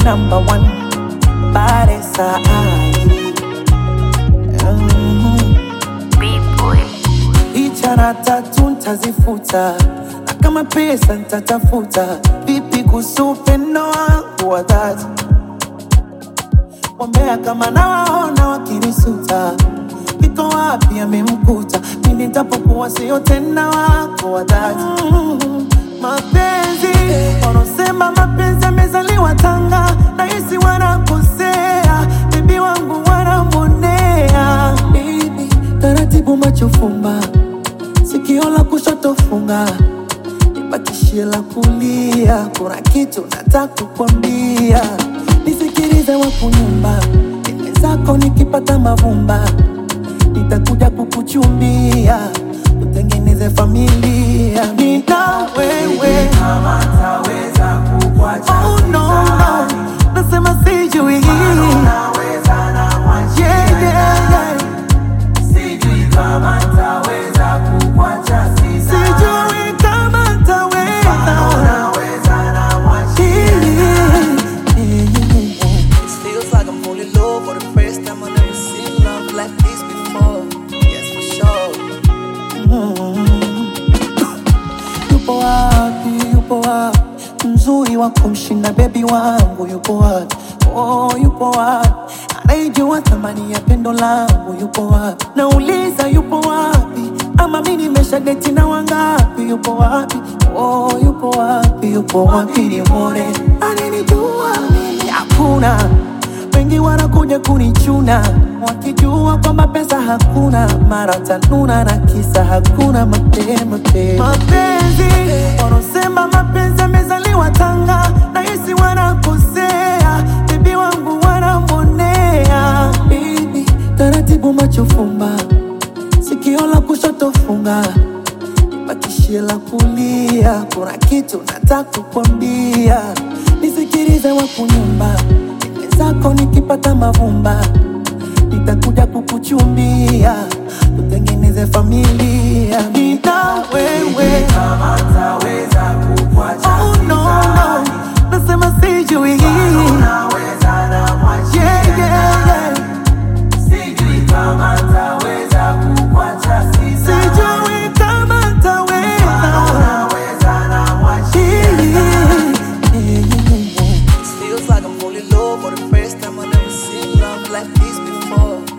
number one. Paresa B-boy. Ichara tatu ntazifuta, na kama pesa ntatafuta. Vipi kuhusu upendo wangu wa dhati? Wambea kama nawaona wakinisuta, iko wapi amemkuta? Mimi nitapokuwa sio tena wako wa dhati. Mapenzi wanaosema mapenzi yamezaliwa Tanga, nahisi wanakosea. Bibi wangu wanamonea. Baby, taratibu macho fumba, sikio la kushoto funga, nibakishie la kulia. Kuna kitu nataka kukwambia, nisikilize wakunyumba. Nime zako nikipata mavumba, nitakuja kukuchumbia, tutengeneze familia. Nina wewe kama taweza kukuacha. oh no, no. Nasema sijui Unaweza na mwache. yeah. Sijui kama taweza kukuacha. Sijui kama ntaweza. Unaweza na mwache. It feels like I'm falling low for the first time. I've never seen love like this before. Yes, for sure. Yupo wapi, yupo wapi mzuri wa kumshinda baby wangu? Yupo wapi? Oh, yupo wapi anayejua thamani ya pendo langu? Yupo wapi? Nauliza yupo wapi? Ama mimi nimeshadeti na wangapi? Yupo wapi? Oh, yupo wapi? Yupo wapi nimuone? Ananijua mimi hakuna, wengi wanakuja kunichuna wakijua kwamba pesa hakuna, mara tanuna na kisa hakuna mapenzi. Wanaosema mapenzi yamezaliwa Tanga, nahisi wanakosea. Bibi wangu wanamonea. Baby, taratibu macho fumba, sikio la kushoto funga, nibakishie la kulia. Kuna kitu nataka kukwambia, nisikilize wakunyumba. Zako nikipata mavumba, nitakuja kukuchumbia, tutengeneze familia. Nina wewe Kama taweza kukuacha. oh no, no. Nasema sijui Unaweza na mwache. yeah. Sijui kama taweza kukuacha. Sijui kama ntaweza. Unaweza na mwache. It feels like I'm falling low for the first time. I've never seen love like this before.